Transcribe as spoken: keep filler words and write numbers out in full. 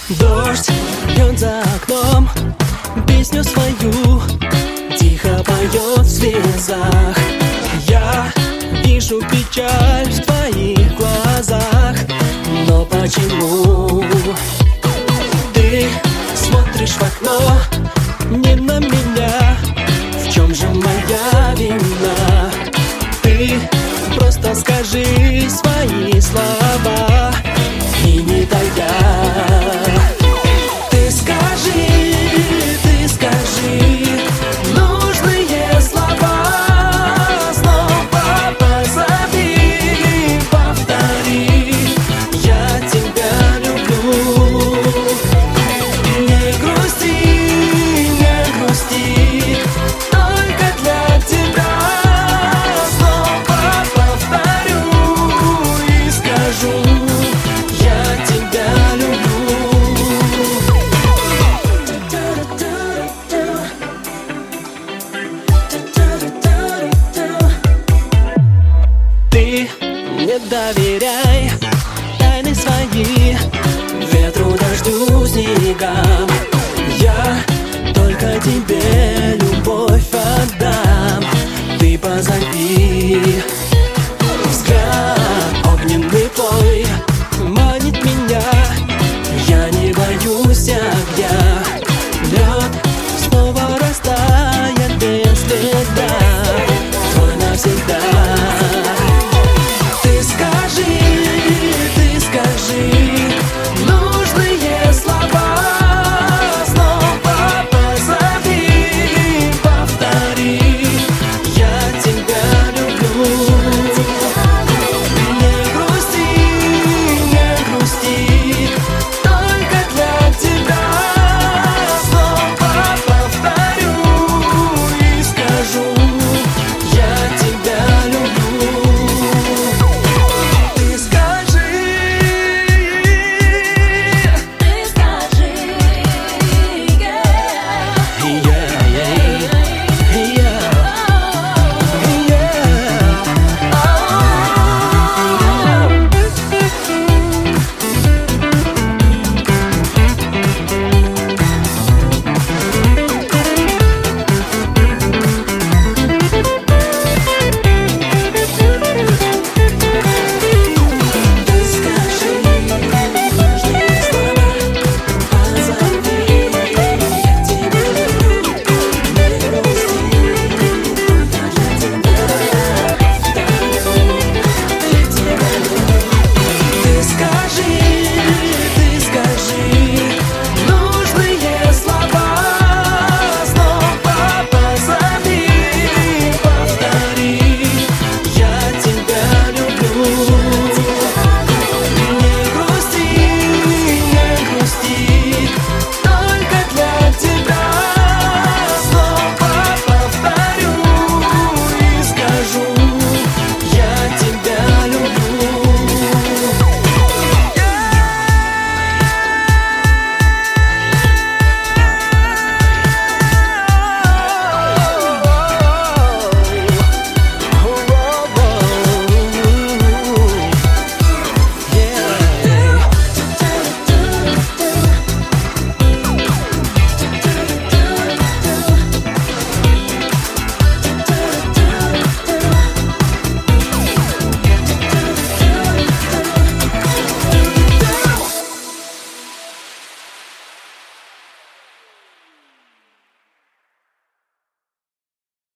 Дождь льет за окном, песню свою тихо поет в слезах. Я вижу печаль в твоих глазах, но почему ты смотришь в окно не на меня? В чем же моя вина? Ты просто скажи свои слова, и не тогда. Ты скажи, ты скажи нужные слова, снова позови, повтори: я тебя люблю. Не грусти, не грусти, только для тебя снова повторю и скажу: я тебя люблю. Ты мне доверяй тайны свои, ветру, дождю, снегам. Я только тебе любовь отдам. Ты позови, взгляд огненный твой манит меня. Я не боюсь